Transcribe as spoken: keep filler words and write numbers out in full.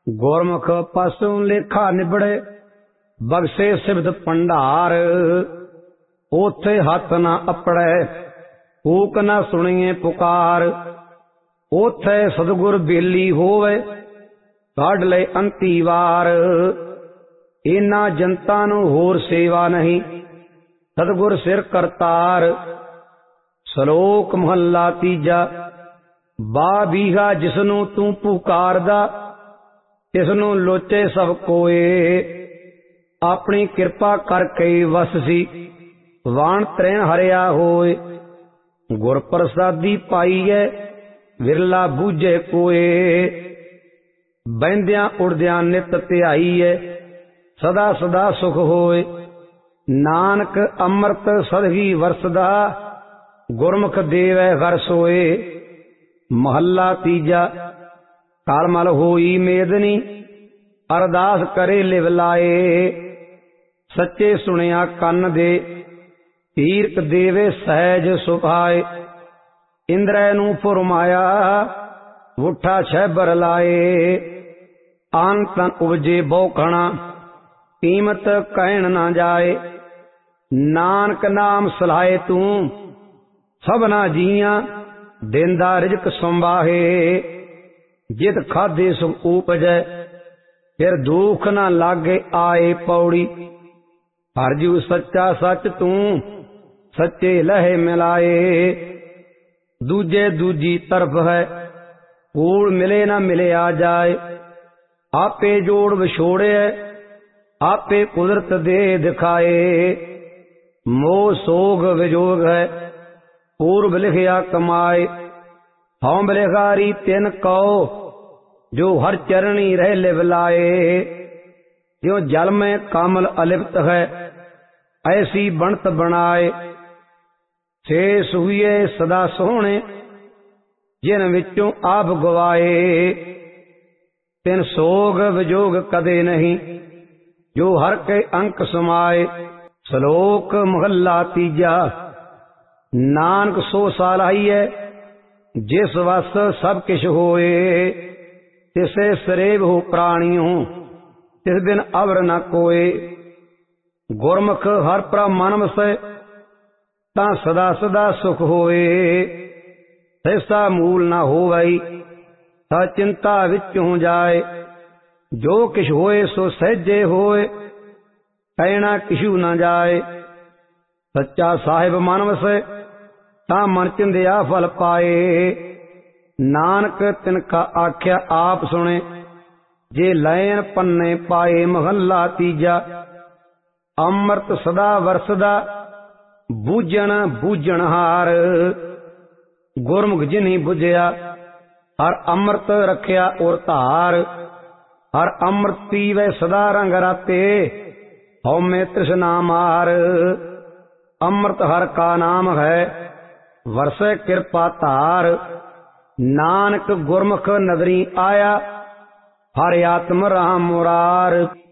गुरमुख पसु लेखा निबड़े बगसे सिबद भंडार। ओथे हथ न अपड़े कूक न सुनिए पुकार। ओथे सतगुर बेली होवे काढ़ ले अंती वार। इना जनता नू होर सेवा नहीं सतगुर सिर करतार। सलोक महला तीजा बा बीघा जिसनू तू पुकारदा तिसनू लोचे सब कोए। अपनी कृपा करके वससी वाण त्रैण हरिया होए। गुर प्रसादी पाईए विरला बूझे कोए। बहंदियां उड़दियां नित ध्याईए सदा सदा सुख होए। नानक अमृत सदगी वरसदा गुरमुख देवै घर सोए। महला तीजा कालमल होई मेदनी अरदास करे लिव लाए। सच्चे सुनिया कन्न दे तीरक देवे सहज सुभाए। इंद्रै नू फुरमाया वुठा छह लाए। आन तन उपजे बौखणा कीमत कहण ना जाए। नानक नाम सलाहे तू सबना जियां देंदा रिजक संभाहे। जित खाधे सुख उपजै फिर दुख ना लागे आए पौड़ी। हरजू सच्चा सच तू सच्चे लहे मिलाए। दूजे दूजी तरफ है कूड़ मिले ना मिले आ जाए। आपे जोड़ विछोड़े आपे कुदरत दे दिखाए। मोह सोग विजोग है पूर्व लिखिया कमाए। हौम लिखारी तिन कौ जो हर चरणी रह लिव लाए। जो जल में कामल अलिप्त है ऐसी बनत बनाए। से सुहिए सदा सोहणे जिन विचों आप गवाए। तिन सोग विजोग कदे नहीं जो हर के अंक समाए। सलोक महला तीजा नानक सो सालाइए जिस वस सब किश होए। तिसे सरेब हो प्राणियों तिस दिन अवर न कोए। गुरमुख हर प्रा मन वसै तां सदा सदा सुख होए। ऐसा मूल न होवई ता चिंता विचों जाए। जो किश होए सो सहजे होए कहना किशु न जाए। सच्चा साहिब मन वसै तां मन चिंदिया फल पाए। नानक तिनका आख्या आप सुने जे लैन पन्ने पाए। महला तीजा अमृत सदा वरसदा बूझण बूझण हार। गुरमुख जिन्ही बुझिया हर अमृत रखिया और धार। हर अमृत पीवै सदा रंग राते हौमे तृष्णा मार। अमृत हर का नाम है वरसै कृपा धार। नानक गुरमुख नदरी आया हर आत्म राम मुरार।